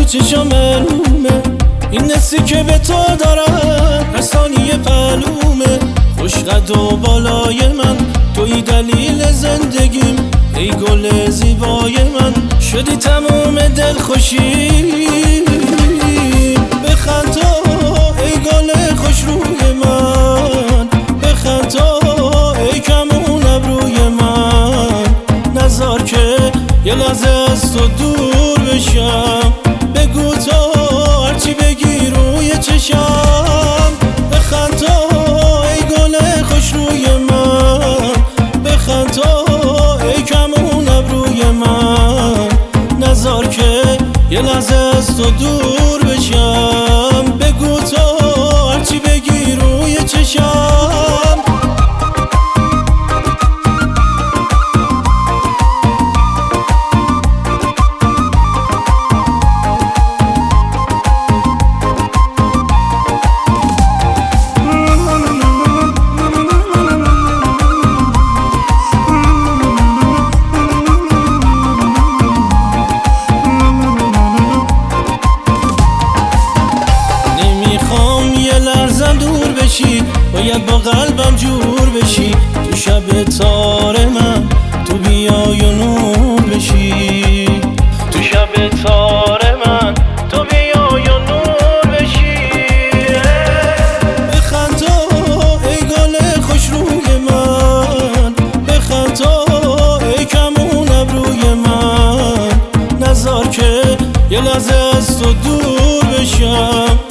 چشم معلومه این نسی که به تو دارم هر ثانیه پلومه خوشقد و بالای من توی دلیل زندگیم ای گل زیبای من شدی تموم دلخوشیم بخند تو ای گل خوش روی من بخند تو ای کمون ابروی من نذار که یه لحظه از تو دور بشم بگو تو هرچی بگی روی چشم بخند تو ای گل خوش روی من بخند تو ای کمون ابروی من نذار که یه لحظه از تو دور بشم بگو تو هرچی بگی روی چشم دور بشی باید با قلبم جور بشی تو شب تار من تو بیای و نور بشی تو شب تار من تو بیای و نور بشی بخند تو ای گل خوش روی من بخند تو ای کمون ابروی من نذار که یه لحظه از تو دور بشم